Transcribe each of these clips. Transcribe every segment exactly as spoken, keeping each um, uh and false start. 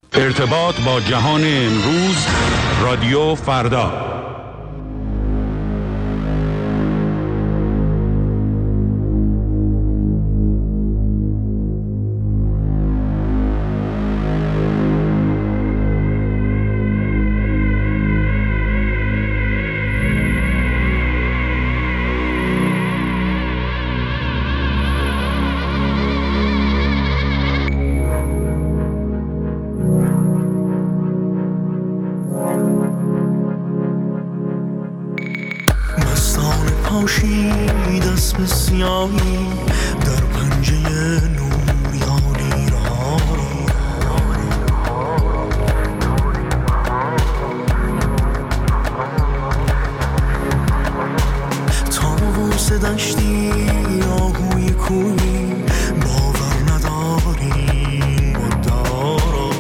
ارتباط با جهان امروز، رادیو فردا. در پنجه نور یاری رها طاووس دشتی آهوی کویی باور نداریم مدارا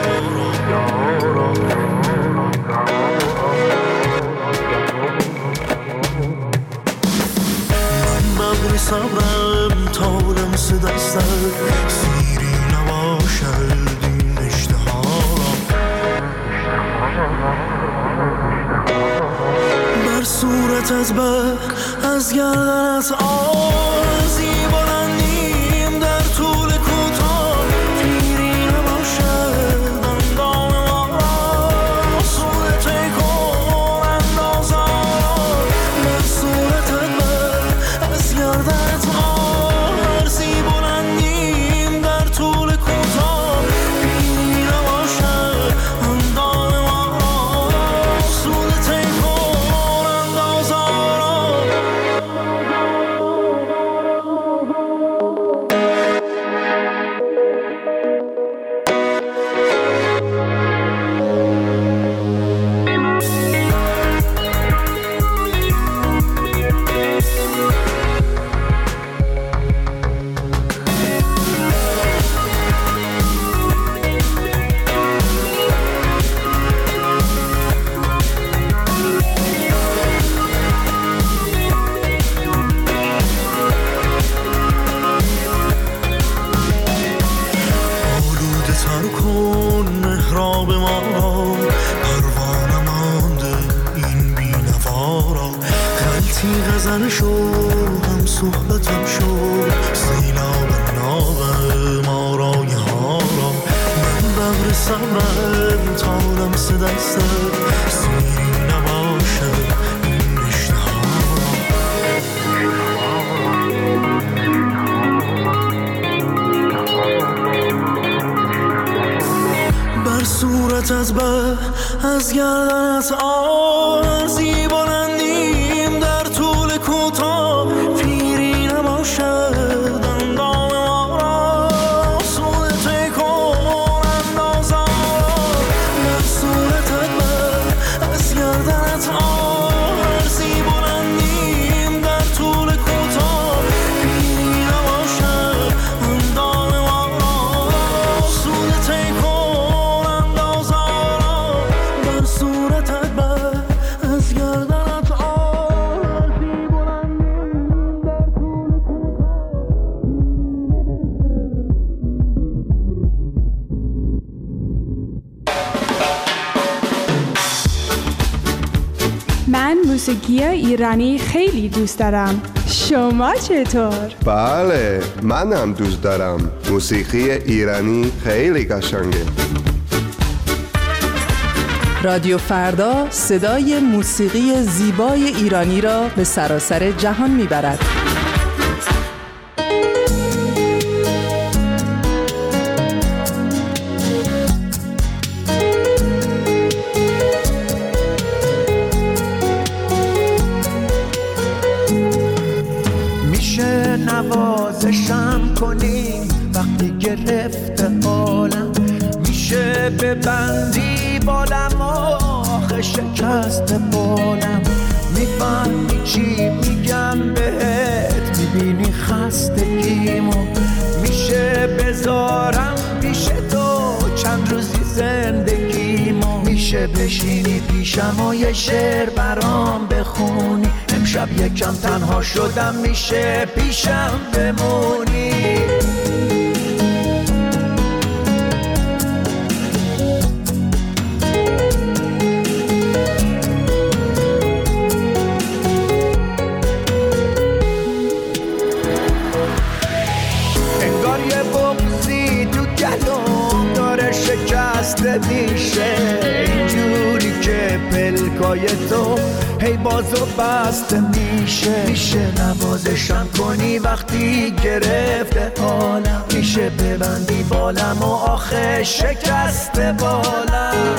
صبرم تا لمس دستت سیری نباشد این اشتها بر صورتت به از گردنت آرزی بلندیم در طول کوتاه پیری نباشد اندام ما را صورت کن اندازا بر صورتت به گردنت آرزی بلندیم در طول کوتاه پیری نباشد اندام ما را صورت کن اندازا غزل شو هم صحبتم شو سیلاب ناب ما را یه ها را من بغر صبرم تا لمس دستت سیری نباشد این اشتها بر صورتت به از گردنت آرزی بلندیم در طول کوتاه پیری نباشد اندام ما را صورت کن اندازا بر صورتت به از گردنت آرزی بلندیم در طول کوتاه پیری نباشد اندام ما را صورت کن اندازا بر صورتت به از گردنت آرزی بلندیم در طول من موسیقی ایرانی خیلی دوست دارم. شما چطور؟ بله، منم دوست دارم. موسیقی ایرانی خیلی قشنگه. رادیو فردا صدای موسیقی زیبای ایرانی را به سراسر جهان میبرد. میشه نوازشم کنیم وقتی گرفته عالم میشه ببندی بالم آخه شکست بالم میفهمی چی میگم بهت میبینی خستگیمو میشه بذارم پیش تو چند روزی زندگیمو میشه بشینی پیشم و یه شعر برام بخونی امشب یکم تنها شدم میشه پیشم بمونی شکسته میشه، اینجوری که پلکای تو هی بازو بسته میشه. میشه نوازشم کنی وقتی گرفته حالم، میشه ببندی بالم و آخه شکسته بالم.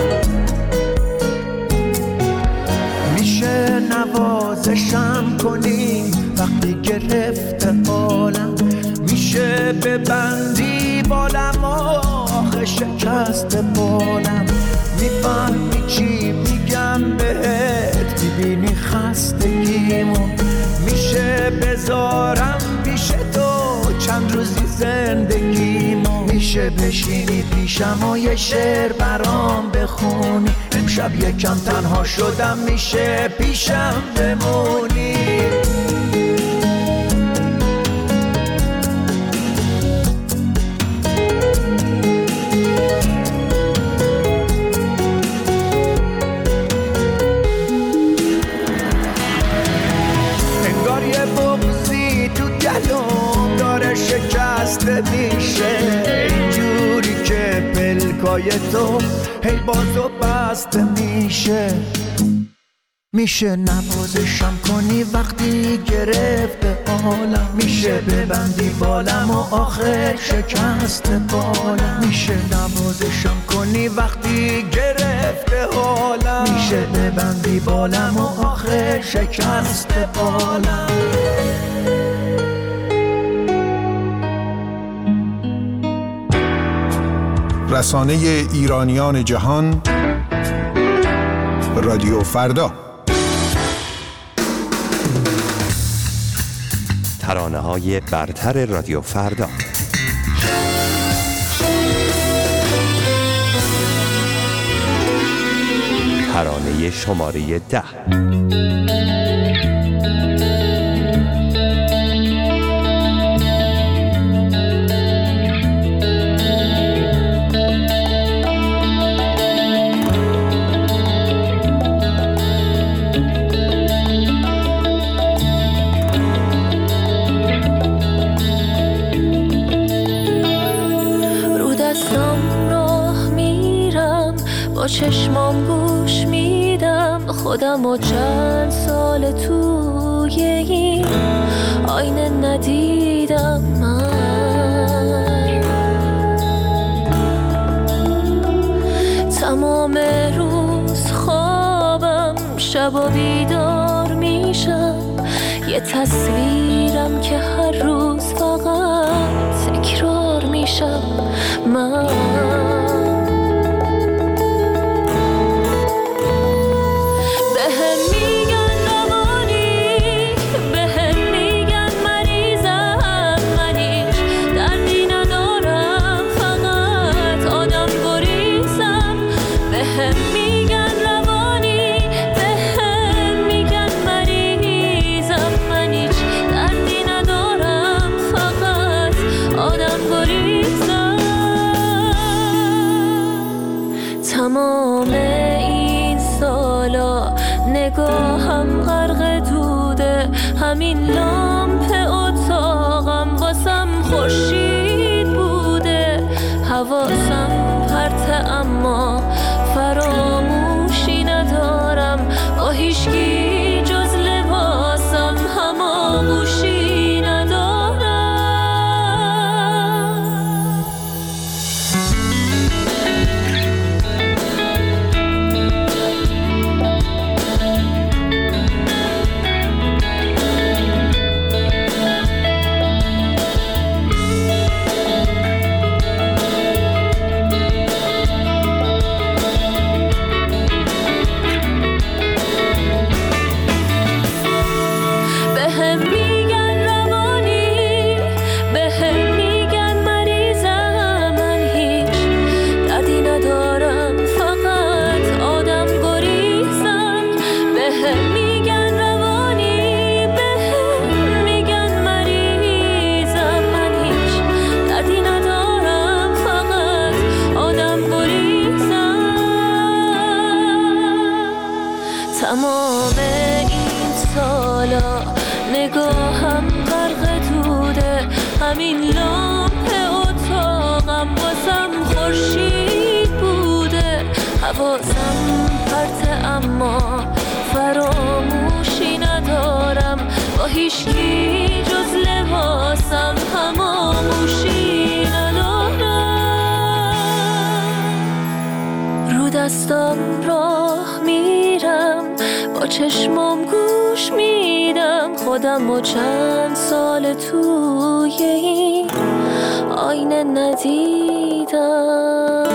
میشه نوازشم کنی وقتی گرفته حالم، میشه ببندی بالم و آخه شکسته بالم. میفهمی چی میگم بهت، میبینی خستگیمو، میشه بذارم پیش تو چند روزی زندگیمو. میشه بشینی پیشم و یه شعر برام بخونی، امشب یکم تنها شدم میشه پیشم بمونی. شکسته میشه، اینجوری که پلکای تو هی بازو بسته میشه. میشه نوازشم کنی وقتی گرفته حالم، میشه ببندی بالم و آخه شکسته بالم. میشه نوازشم کنی وقتی گرفته حالم، میشه ببندی بالم و آخه شکسته بالم. رسانه ایرانیان جهان، رادیو فردا. ترانه‌های برتر رادیو فردا. ترانه شماره ده. با چشمام گوش میدم خودم و چند سال توی این آینه ندیدم من. تمام روز خوابم، شب بیدار میشم، یه تصویرم که هر روز فقط تکرار میشم من. تمام این سالا نگاهم غرق دوده، همین لامپ اتاقم واسم خورشید بوده. حواسم پرته اما فراموشی ندارم، با هیچکی جز لباسم هماغوشی ندارم. حواسم پرته اما فراموشی ندارم، با هیچکی جز لباسم هماموشی ندارم. رو دستم راه میرم، با چشمم گوش میدم خودم و چند سال توی این آینه ندیدم.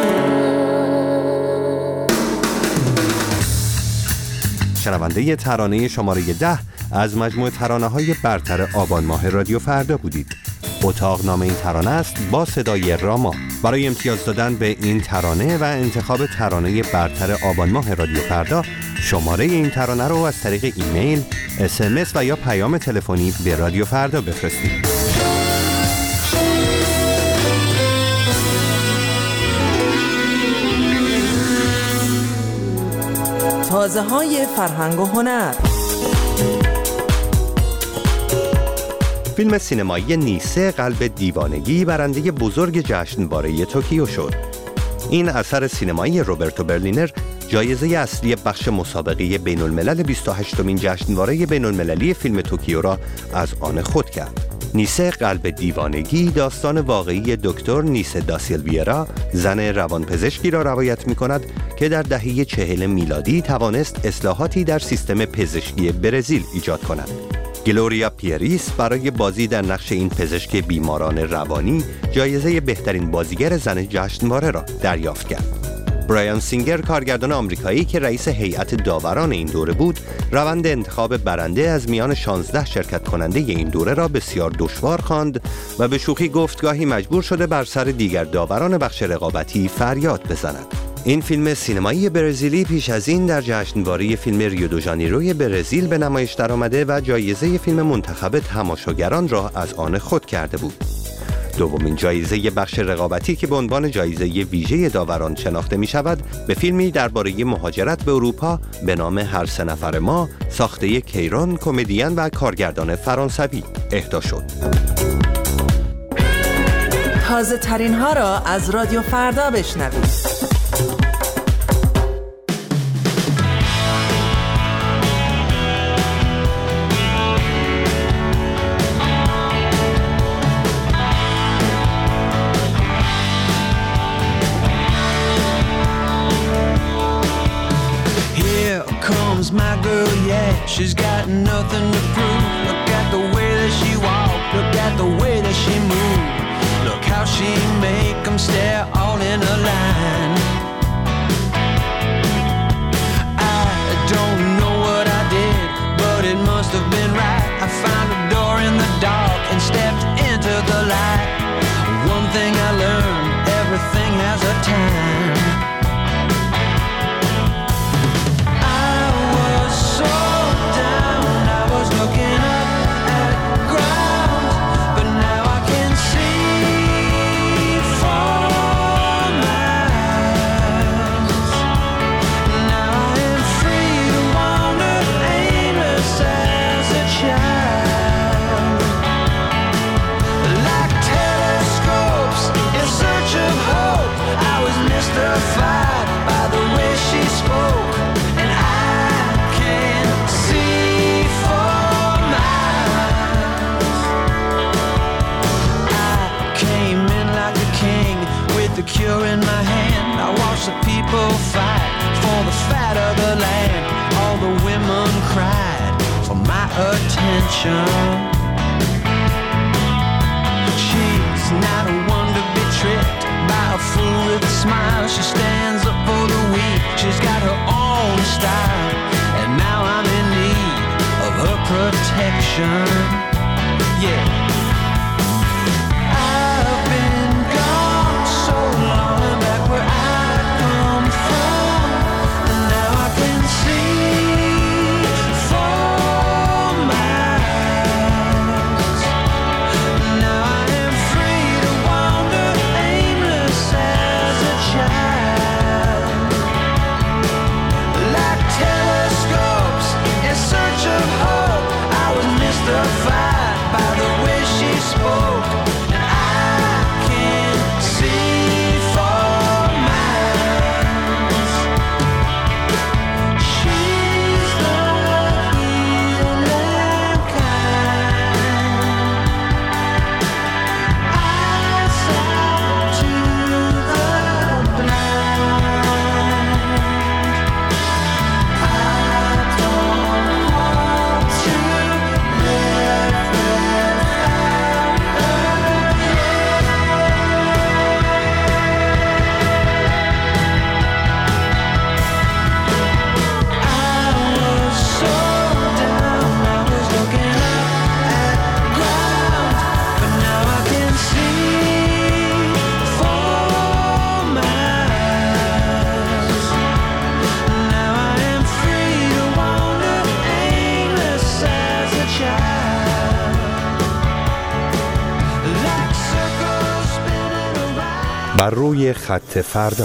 شنونده ترانه شماره ده از مجموعه ترانه‌های برتر آبان ماه رادیو فردا بودید. اتاق نام این ترانه است با صدای راما. برای امتیاز دادن به این ترانه و انتخاب ترانه برتر آبان ماه رادیو فردا، شماره این ترانه رو از طریق ایمیل، اس ام اس و یا پیام تلفنی به رادیو فردا بفرستید. تازه های فرهنگ و هنر. فیلم سینمایی نیسه قلب دیوانگی برنده بزرگ جشنواره توکیو شد. این اثر سینمایی روبرتو برلینر جایزه اصلی بخش مسابقه بین الملل بیست و هشتمین جشنواره بین المللی فیلم توکیو را از آن خود کرد. نیسه قلب دیوانگی داستان واقعی دکتر نیسه دا سیلویرا، زن روانپزشکی را روایت می کند که در دهه چهل میلادی توانست اصلاحاتی در سیستم پزشکی برزیل ایجاد کند. گلوریا پیریس برای بازی در نقش این پزشک بیماران روانی جایزه بهترین بازیگر زن جشنواره را دریافت کرد. برایان سینگر، کارگردان آمریکایی که رئیس هیئت داوران این دوره بود، روند انتخاب برنده از میان شانزده شرکت کننده این دوره را بسیار دشوار خواند و به شوخی گفت گاهی مجبور شده بر سر دیگر داوران بخش رقابتی فریاد بزند. این فیلم سینمایی برزیلی پیش از این در جشنواره فیلم ریو دو ژانیروی برزیل به نمایش درآمده و جایزه فیلم منتخب تماشاگران را از آن خود کرده بود. دومین جایزه بخش رقابتی که به عنوان جایزه ویژه داوران شناخته می شود، به فیلمی درباره مهاجرت به اروپا به نام هر سه نفر ما، ساخته کیرون، کمدین و کارگردان فرانسوی اهدا شد. تازه ترین ها را از رادیو فردا بشنوید. My girl, yeah, she's got nothing to prove. Look at the way that she walk, look at the way that she move. Look how she make them stare all in a line. I don't know what I did, but it must have been right. I found a door in the dark and stepped into the light. One thing I learned, everything has a time. Cure in my hand, I watch the people fight for the fat of the land. All the women cried for my attention. She's not a one to be tricked by a fool with a smile. She stands up for the weak, she's got her own style, and now I'm in need of her protection. Yeah. By the way روی خط فردا.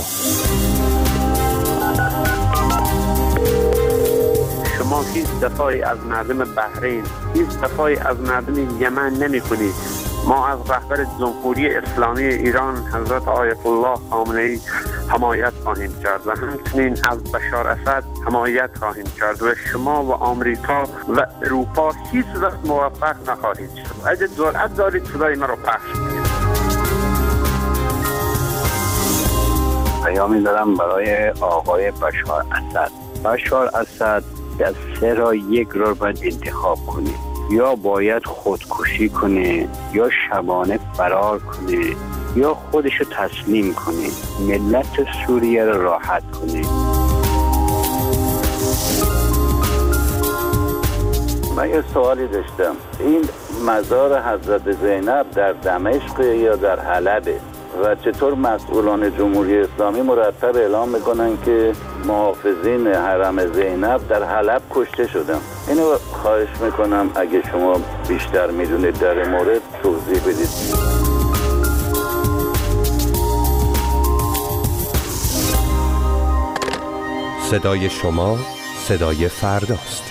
شما هیچ دفاعی از مردم بحرین، هیچ دفاعی از مردم یمن نمی کنید. ما از رهبر جمهوری اسلامی ایران حضرت آیت الله خامنه‌ای حمایت خواهیم کرد و همچنین از بشار اسد حمایت خواهیم کرد و شما و آمریکا و اروپا هیچ وقت موفق نخواهید شد. اگه جرأت دارید صدای ما رو پخش کنید. پیامی دارم برای آقای بشار اسد. بشار اسد از سه را یک را باید انتخاب کنه، یا باید خودکشی کنه، یا شبانه فرار کنه، یا خودشو تسلیم کنه، ملت سوریه را راحت کنه. من یه سوالی داشتم، این مزار حضرت زینب در دمشق یا در حلبه و چطور مسئولان جمهوری اسلامی مرتب اعلام میکنن که محافظین حرم زینب در حلب کشته شدن؟ اینو خواهش میکنم اگه شما بیشتر میدونید در مورد توضیح بدید. صدای شما صدای فرداست.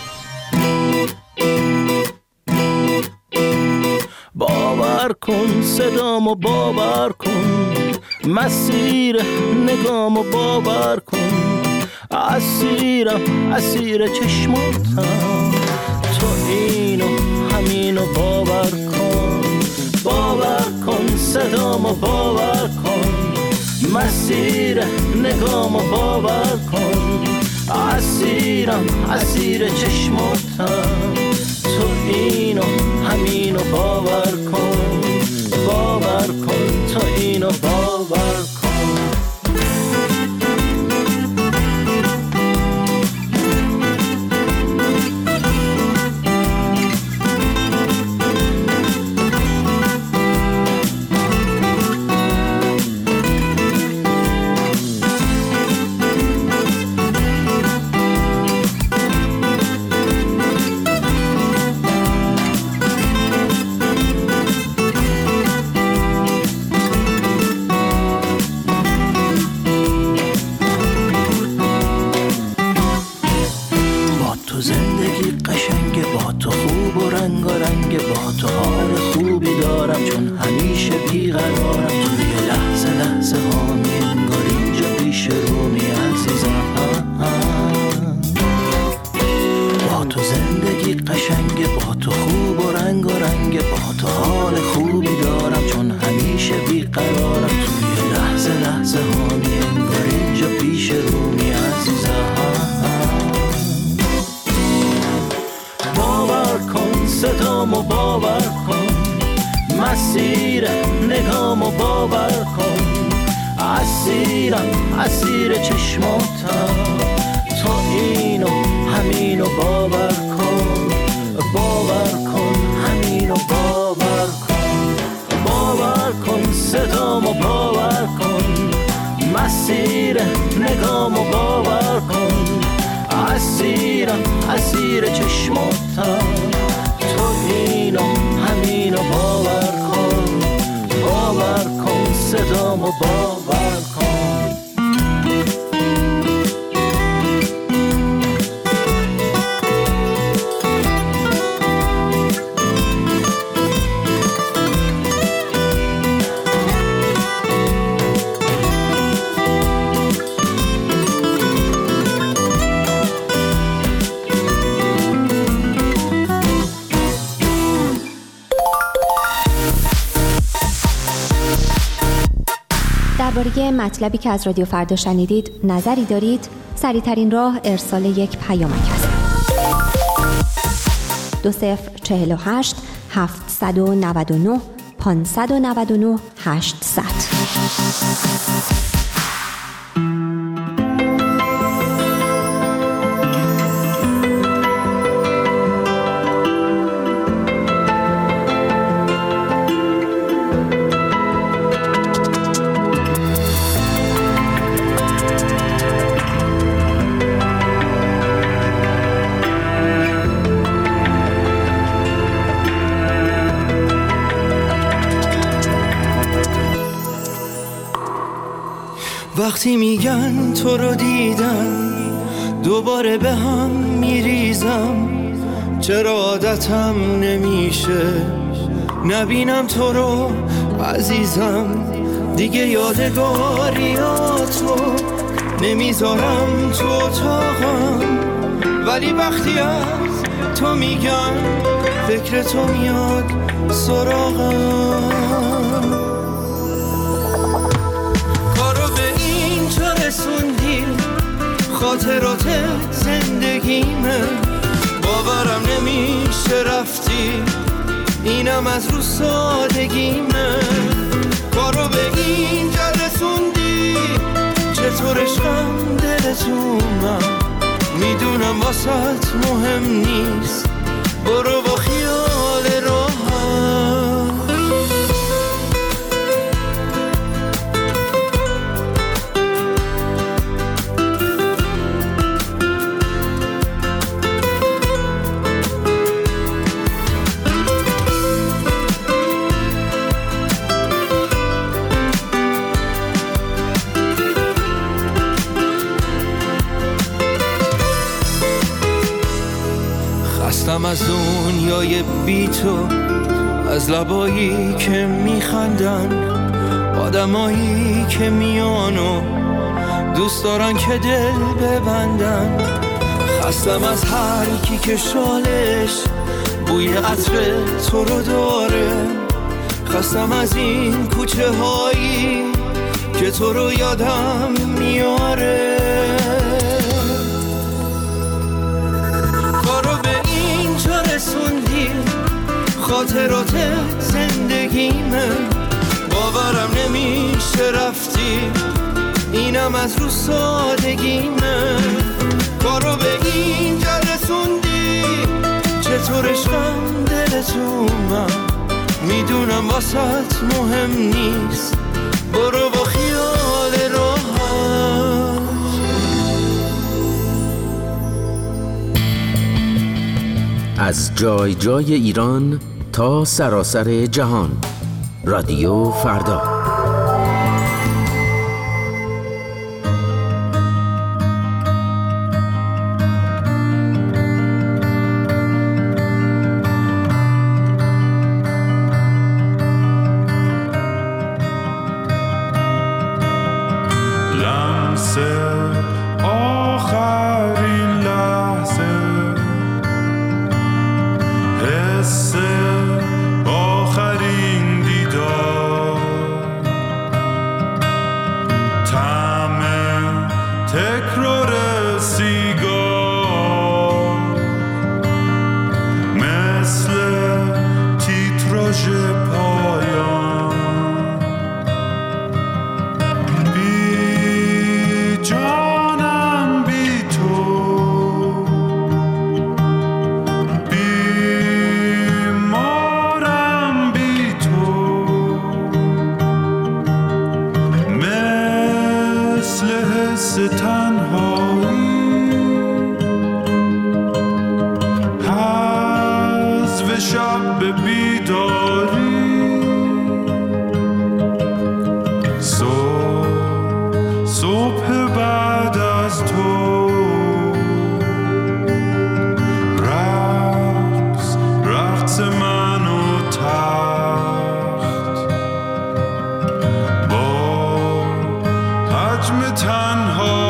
باور کن صدامو باور کن، مسیر نگامو باور کن، اسیرم اسیر چشماتم، تو اینو همینو باور کن. باور کن صدامو باور کن، مسیر نگامو باور کن، اسیرم اسیر چشماتم، تو اینو همینو باور کن. باور کن تو اینو باور کن. درباره مطلبی که از رادیو فردا شنیدید نظری دارید؟ سریع‌ترین راه ارسال یک پیامک است. دو صفر چهل و هشت هفتصد و نود و نه پانصد و نود و نه هشتصد. وقتی میگن تو رو دیدم دوباره به هم میریزم، چرا عادتم نمیشه نبینم تو رو عزیزم. دیگه یادگاریاتو نمیذارم تو اتاقم، ولی وقتی از تو میگم فکر تو میاد سراغم. کارو به اینجا رسوندی، خاطرات زندگیمه، باورم نمیشه رفتی، اینم از رو سادگیمه. کارو به اینجا رسوندی، چطور عشقم دلتونم، میدونم واسط مهم نیست، برو با خیال راحت. خستم از دنیای بی تو، از لبایی که میخندن، آدمایی که میانو دوست دارن که دل ببندن. خستم از هر کی که شالش بوی عطر تو رو داره، خستم از این کوچه هایی که تو رو یادم میاره. کارو به اینجا رسوندی، خاطرات زندگیمه، باورم نمیشه رفتی، اینم از رو سادگیمه. کارو به اینجا رسوندی، چطور عشقم دلتونم، میدونم واسط مهم نیست، برو با خیال راحت. از جای جای ایران تا سراسر جهان، رادیو فردا. تنها